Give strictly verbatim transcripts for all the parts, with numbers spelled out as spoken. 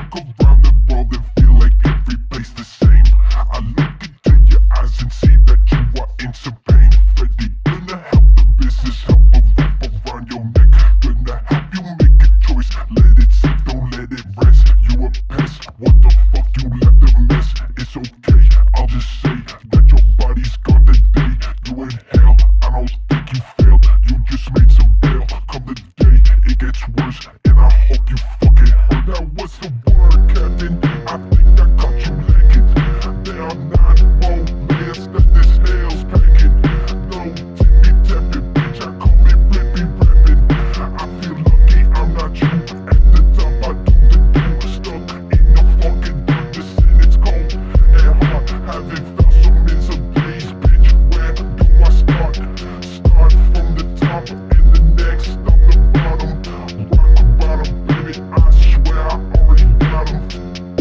look around the world and feel like every place the same. I look into your eyes and see that you are in some pain. Freddy, gonna help the business, help a wrap around your neck. Gonna help you make a choice, let it sit, don't let it rest. You a pest, what the fuck, you left a mess. It's okay, I'll just say that your body's gone today. You in hell, I don't think you failed, you just made some bail. Come the day, it gets worse, and I hope you fucking hurt. Now what's the word, Captain? I think I caught you lacking. There are nine more layers that this hell's packing. No tippy tapping, bitch, I call me rippy rapping. I feel lucky I'm not you. At the top I do the do. Stuck in the fucking darkness and it's cold and hard. Haven't felt some in some days, bitch. Where do I start? Start from the top and the next up the bottom. Rock the bottom, baby, I swear I already got 'em.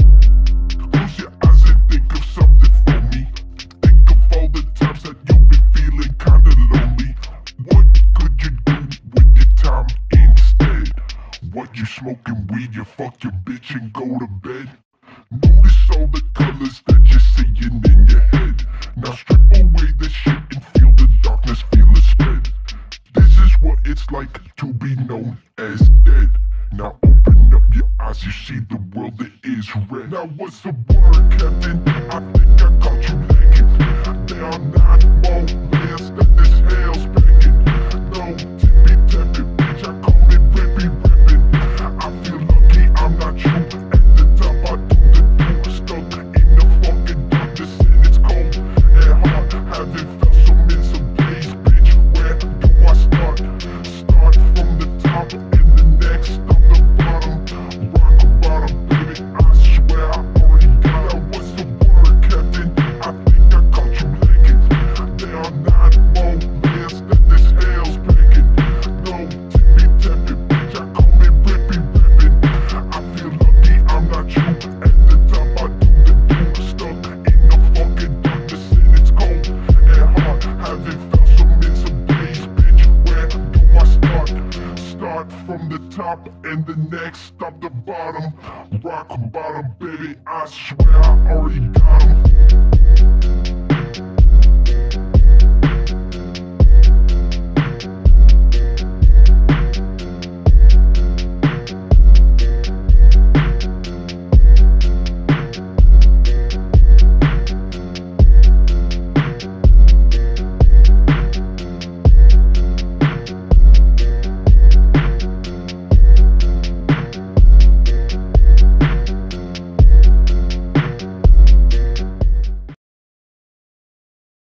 Close your eyes and think of something for me. Think of all the times that you've been feeling kinda lonely. What could you do with your time instead? What, you smoking weed, you fuck your bitch and go to bed? Notice all the colors that you're seeing in your head. Now strip away the shit and feel the darkness, feel it spread. This is what it's like to be known as dead. Now open up your eyes, you see the world that is red. Now what's the word, Captain? I think I caught you lacking. There are nine more layers that this hell's packing. No tippy tapping, bitch, I call me rippy rapping. I feel lucky I'm not you. At the top I do the do. Stuck in the fucking darkness and it's cold and hard. Haven't felt some in some days, bitch. Where do I start? Start from the top and the next up the bottom. Rock the bottom, baby, I swear I already got 'em. What's the word, Captain? I think I caught you lacking. There are nine more layers that this hell's packing. No tippy tapping, bitch, I call me rippy rapping. I feel lucky I'm not you. At the top I do the do. Stuck in the fucking darkness and it's cold and hard. Haven't felt some in some days, bitch. Where do I start? Start from the top and the next stop the bottom. Rock bottom, baby, I swear I already got 'em.